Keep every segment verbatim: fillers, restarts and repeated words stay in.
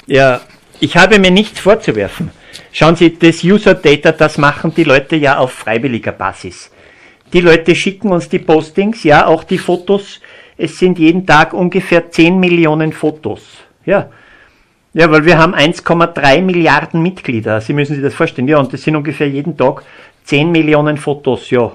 Ja, ich habe mir nichts vorzuwerfen. Schauen Sie, das User Data, das machen die Leute ja auf freiwilliger Basis. Die Leute schicken uns die Postings, ja, auch die Fotos. Es sind jeden Tag ungefähr zehn Millionen Fotos. Ja, ja, weil wir haben eins Komma drei Milliarden Mitglieder. Sie müssen sich das vorstellen. Ja, und das sind ungefähr jeden Tag zehn Millionen Fotos, ja.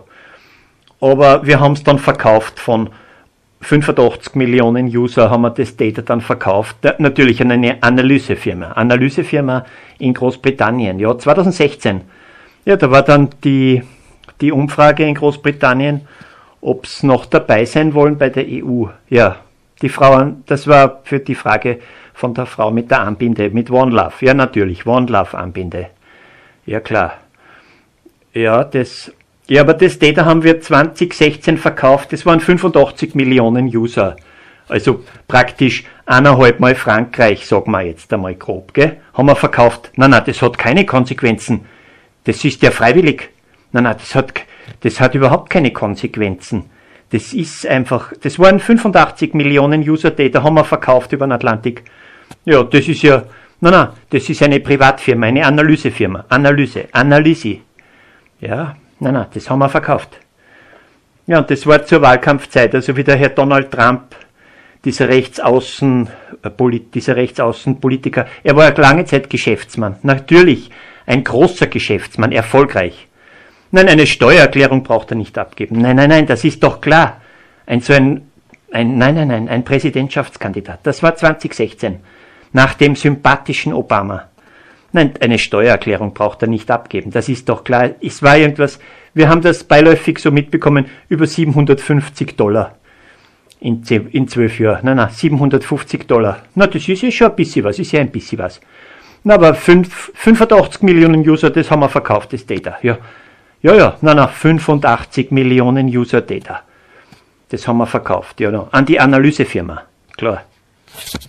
Aber wir haben es dann verkauft von fünfundachtzig Millionen User, haben wir das Data dann verkauft. Natürlich an eine Analysefirma. Analysefirma in Großbritannien. Ja, zwanzig sechzehn. Ja, da war dann die, die Umfrage in Großbritannien, ob es noch dabei sein wollen bei der E U. Ja, die Frauen, das war für die Frage von der Frau mit der Armbinde, mit One Love. Ja, natürlich, One Love Armbinde. Ja, klar. Ja, das, ja, aber das Data haben wir zwanzig sechzehn verkauft. Das waren fünfundachtzig Millionen User. Also praktisch eineinhalb Mal Frankreich, sagen wir jetzt einmal grob, gell? Haben wir verkauft. Nein, nein, das hat keine Konsequenzen. Das ist ja freiwillig. Nein, nein, das hat, das hat überhaupt keine Konsequenzen. Das ist einfach, das waren fünfundachtzig Millionen User Data, haben wir verkauft über den Atlantik. Ja, das ist ja, nein, nein, das ist eine Privatfirma, eine Analysefirma. Analyse, Analyse. Ja, nein, nein, das haben wir verkauft. Ja, und das war zur Wahlkampfzeit, also wie der Herr Donald Trump, dieser Rechtsaußen, äh, dieser Rechtsaußenpolitiker, er war lange Zeit Geschäftsmann. Natürlich, ein großer Geschäftsmann, erfolgreich. Nein, eine Steuererklärung braucht er nicht abgeben. Nein, nein, nein, das ist doch klar. Ein so ein, ein nein, nein, nein, ein Präsidentschaftskandidat. Das war zwanzig sechzehn, nach dem sympathischen Obama. Nein, eine Steuererklärung braucht er nicht abgeben. Das ist doch klar. Es war irgendwas, wir haben das beiläufig so mitbekommen, über siebenhundertfünfzig Dollar in, in zwölf Jahren. Nein, nein, siebenhundertfünfzig Dollar. Na, das ist ja schon ein bisschen was, ist ja ein bisschen was. Na, aber fünf, fünfundachtzig Millionen User, das haben wir verkauft, das Data. Ja, ja, ja, na, na, fünfundachtzig Millionen User Data. Das haben wir verkauft, ja, no. An die Analysefirma, klar.